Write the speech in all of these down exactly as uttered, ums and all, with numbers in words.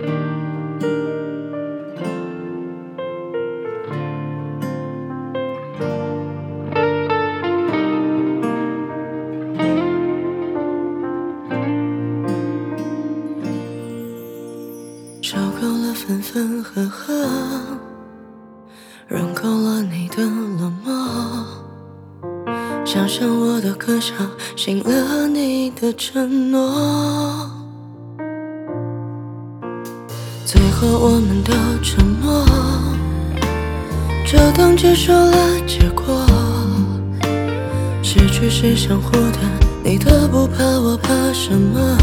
受够了分分合合，忍够了你的冷漠，想象我的歌声信了你的承诺，最后我们都沉默，就当接受了结果。失去是相互的，你的不怕我怕什么？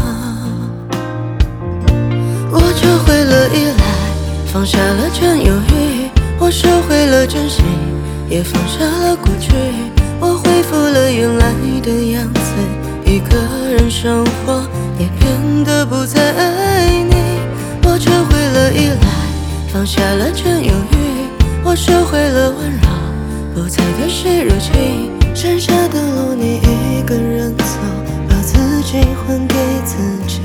我学会了依赖，放下了占有欲，我收回了真心，也放下了过去，我恢复了原来的样子，一个人生活也变得不再爱你。我学会了依赖，放下了占有欲，我收回了温柔，不再对谁热情，剩下的路你一个人走，把自己还给自己。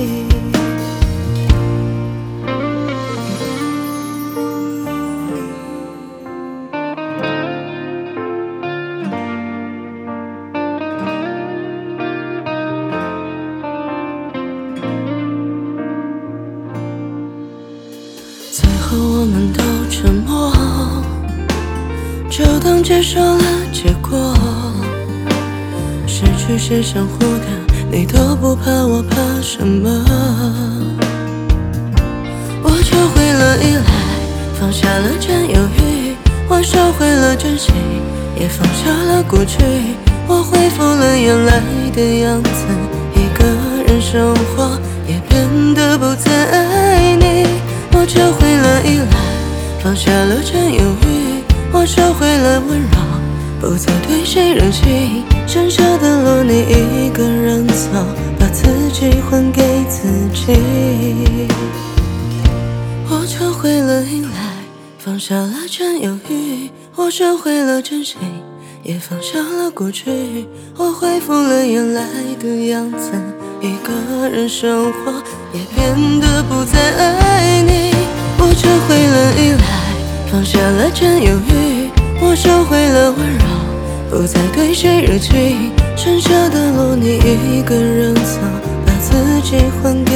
最后我们都沉默，就当接受了结果。失去是相互的，你都不怕我怕什么？我学会了依赖，放下了占有欲，我收回了真心，也放下了过去，我恢复了原来的样子，一个人生活也变得不再爱你。我学会了依赖，放下了占有欲，我收回了温柔，不再对谁热情，剩下的路你一个人走，把自己还给自己。我学会了依赖，放下了占有欲，我收回了真心，也放下了过去，我恢复了原来的样子，一个人生活也变得不再爱你。我学会了依赖，放下了占有欲，我收回了温柔，不再对谁热情，剩下的路你一个人走，把自己还给